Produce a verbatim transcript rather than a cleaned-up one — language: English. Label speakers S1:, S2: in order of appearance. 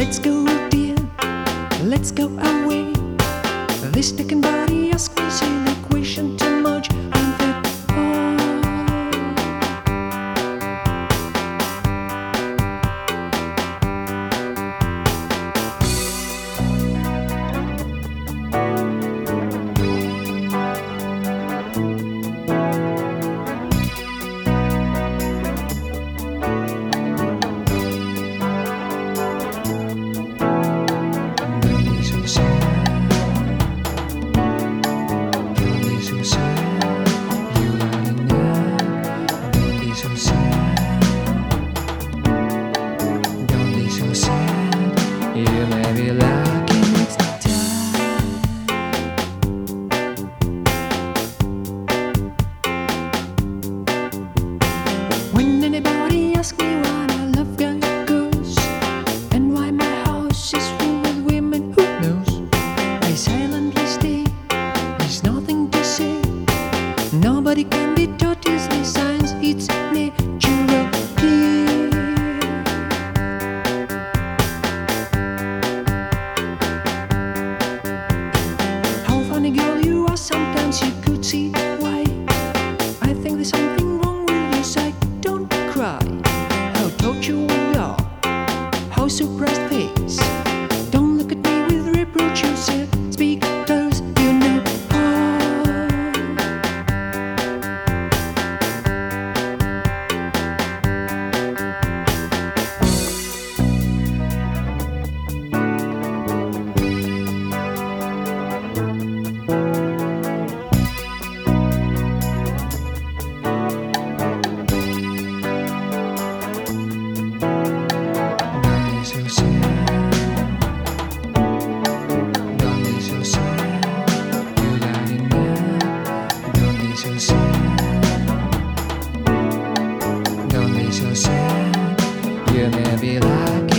S1: Let's go, dear, let's go away. This taken body asks me silly question too much. I'm fed up. You may be lucky next time. When anybody asks me why I love young girls and why my house is full of women, who knows? I silently stay. There's nothing to say. Nobody can be taught is the science. It's natural. Girl, you are, sometimes you could see why. I think there's something wrong with your side. Don't cry. How tortured we are. How surprised face. Don't look at me with reproach. You said speak close. You know you may be lucky.